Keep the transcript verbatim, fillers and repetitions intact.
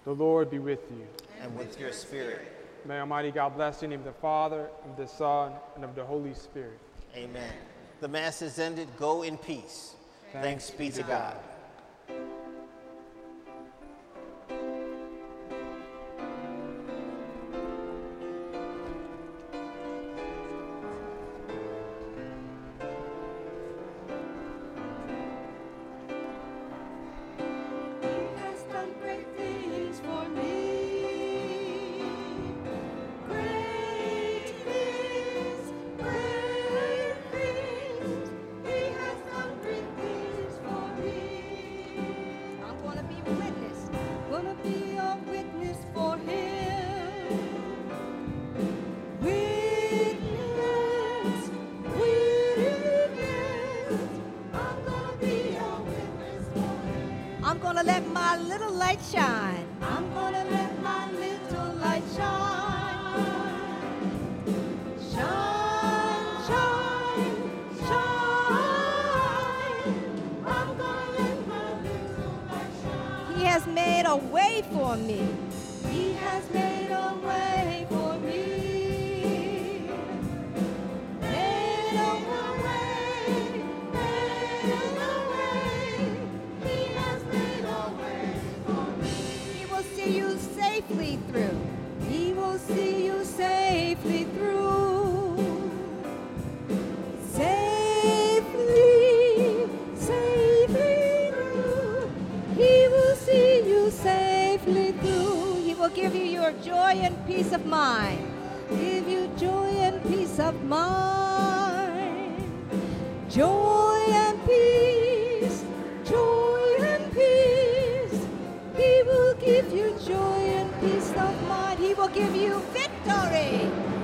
The Lord be with you. And with your spirit. May Almighty God bless you in the name of the Father, of the Son, and of the Holy Spirit. Amen. The Mass is ended. Go in peace. Thanks, Thanks be to God. God. I'm gonna let my little light shine. I'm gonna let my little light shine. Shine, shine, shine. I'm gonna let my little light shine. He has made a way for me. He has made a way for me. Made a way, made a way. He has made a way for me. He will see you safely through. He will see you safely through. Safely, safely through. He will see you safely through. He will give you your joy and peace of mind. Give you joy and peace of mind. Joy and peace, joy and peace. He will give you joy and peace of mind. He will give you victory.